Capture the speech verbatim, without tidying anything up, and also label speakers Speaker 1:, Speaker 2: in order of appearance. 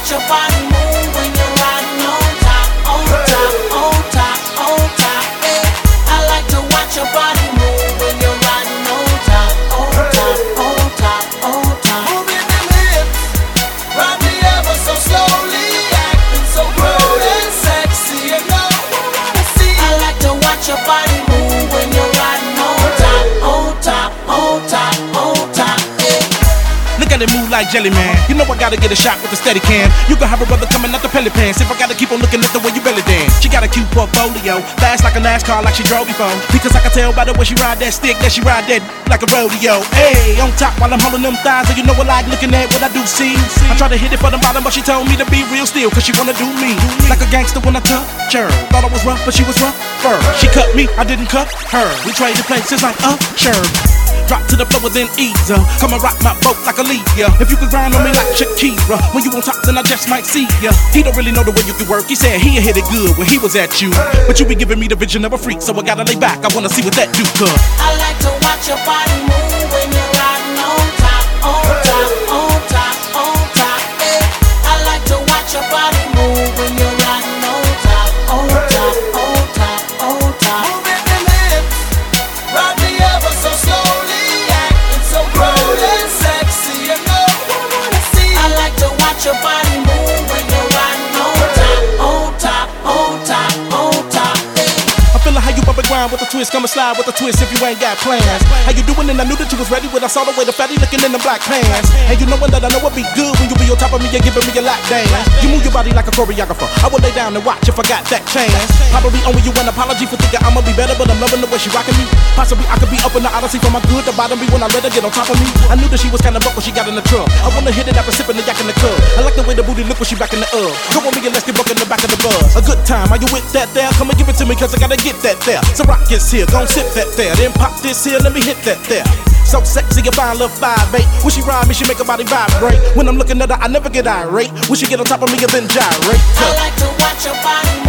Speaker 1: watch your body move when you're riding on top, on top, on top, on top. Yeah. I like to watch your body move when you're riding on top, on top, on top, on top. Moving them hips, ride me ever so slowly, acting so rude and sexy. You know what I see. I like to watch your body move when you're riding on top, on top, on top, on top.
Speaker 2: Look at it move like jelly, man. You know I gotta get a shot with the steady cam. You gon' have a brother coming out the pellet pants if I gotta keep on looking at the way you belly dance. She got a cute portfolio, fast like a NASCAR, like she drove before. Because I can tell by the way she ride that stick that she ride that like a rodeo. Hey, on top while I'm holding them thighs, so you know I like looking at what I do see. I try to hit it for the bottom, but she told me to be real still, cause she wanna do me like a gangster when I touch her. Thought I was rough, but she was rougher. She cut me, I didn't cut her. We traded places like Usher. Drop to the floor, then ease her. Come and rock my boat like a leader. If you could grind on me like Shakira, when you on top, then I just might see ya. He don't really know the way you can work. He said he'd hit it good when he was at you, but you be giving me the vision of a freak, so I gotta lay back. I wanna see what that do, cuz
Speaker 1: I like to watch your body move when you're riding on top, on top, on top, on top. Yeah. I like to watch your body move when you're riding on top, on top, on top, on top. Moving them hips, ride me ever so slowly. Your body move when you're riding on top, on top, on top, on top.
Speaker 2: I feel like how you bump and grind with a twist, come and slide with a twist if you ain't got plans. How you doing? And I knew that you was ready when I saw the way the fatty looking in the black pants. And you knowing that I know it be good when you be on top of me and giving me a lap dance. You move your body like a choreographer. I would lay down and watch if I got that chance. Probably owing you an apology for thinking I'ma be better, but I'm loving the way she rocking me. Possibly I could be up in the odyssey for my good to bottom me when I let her get on top of me. I knew that she was kinda buck when she got in the truck. I wanna hit it after sipping the yak in the club. I like the way the booty look when she back in the up. Come on me and let's get buck in the back of the bus. A good time, are you with that there? Come and give it to me cause I gotta get that there. So rock gets here, gon' sip that there. Then pop this here, let me hit that there. So sexy, a fine little five eight. When she ride me, she make her body vibrate. When I'm looking at her, I never get irate. When she get on top of me, and then gyrate.
Speaker 1: I like to watch your body